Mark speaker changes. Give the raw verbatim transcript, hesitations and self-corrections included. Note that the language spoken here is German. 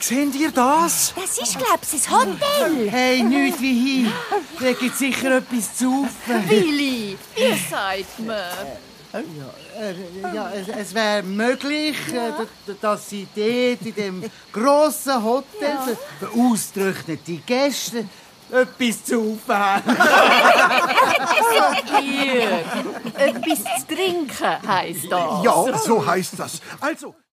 Speaker 1: Seht ihr das?
Speaker 2: Das ist, glaub's, ein Hotel.
Speaker 1: Hey, nichts wie hier. Da gibt sicher etwas zu saufen.
Speaker 3: Willi, wie sagt man?
Speaker 1: Äh, ja, es, es wäre möglich, äh, d- dass Sie dort in dem grossen Hotel für, für ausgetrocknete Gäste etwas zu saufen haben.
Speaker 3: Ihr, etwas zu trinken heisst das.
Speaker 4: Ja, so heißt das. Also...